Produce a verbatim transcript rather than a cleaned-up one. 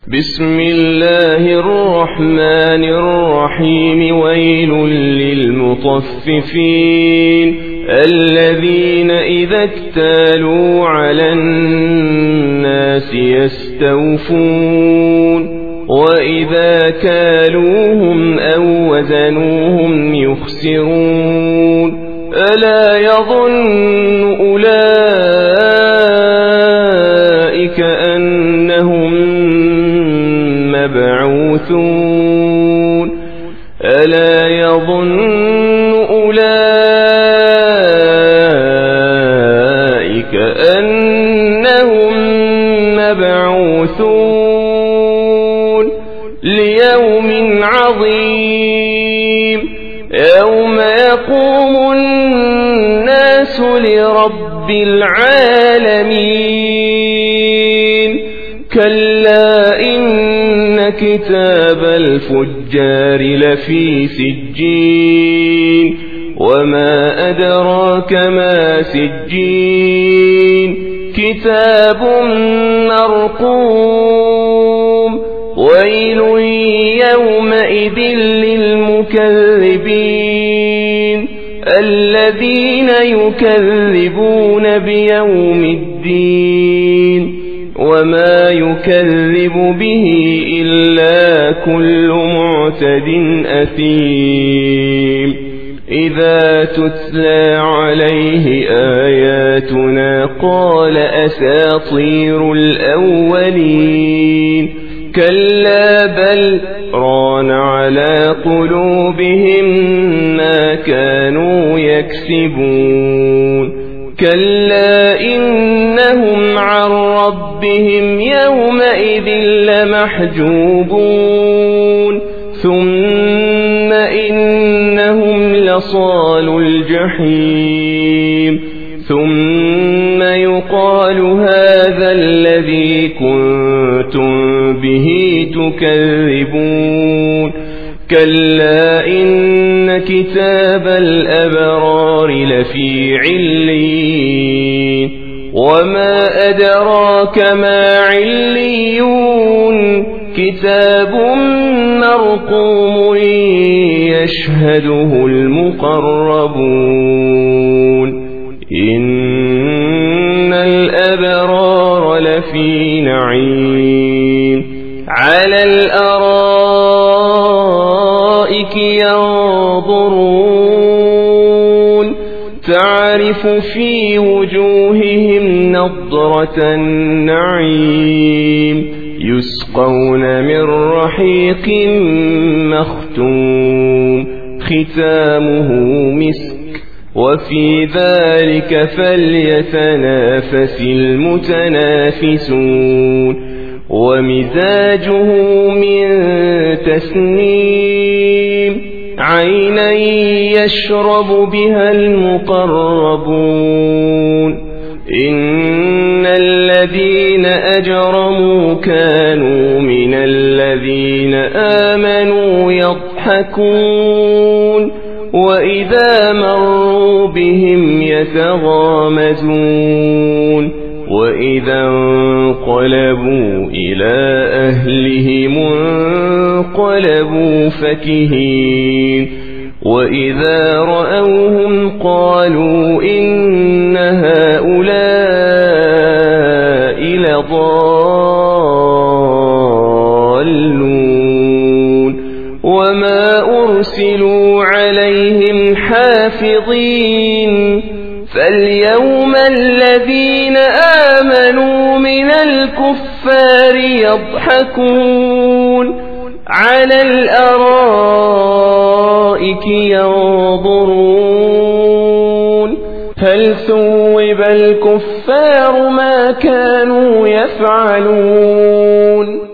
بسم الله الرحمن الرحيم ويل للمطففين الذين إذا اكتالوا على الناس يستوفون وإذا كالوهم أو وزنوهم يخسرون ألا يظن أولئك أنهم مبعوثون ألا يظن أولئك أنهم مبعوثون ليوم عظيم يوم يقوم الناس لرب العالمين كلا إن كتاب الفجار لفي سجين وما أدراك ما سجين كتاب مرقوم ويل يومئذ للمكذبين الذين يكذبون بيوم الدين وما يكذب به إلا كل معتد أثيم إذا تتلى عليه آياتنا قال أساطير الأولين كلا بل ران على قلوبهم ما كانوا يكسبون كلا إنهم عن ربهم يومئذ لمحجوبون ثم إنهم لصالوا الجحيم ثم يقال هذا الذي كنتم به تكذبون كلا إن كتاب الأبرار لفي عليين وما أدراك ما عليون كتاب مرقوم يشهده المقربون إن الأبرار لفي نعيم على الأرائك ينظرون تعرف في وجوههم نضرة النعيم يسقون من رحيق مختوم ختامه مسك وفي ذلك فليتنافس المتنافسون ومزاجه من تسنيم عينا يشرب بها المقربون إن الذين أجرموا كانوا من الذين آمنوا يضحكون وإذا مروا بهم يتغامزون وإذا انقلبوا إلى أهلهم انقلبوا فكهين وإذا رأوهم قالوا إن هؤلاء لضالون وما أرسلوا عليهم حافظين فاليوم الذين آمنوا من الكفار يضحكون على الأرائك ينظرون هل ثوب الكفار ما كانوا يفعلون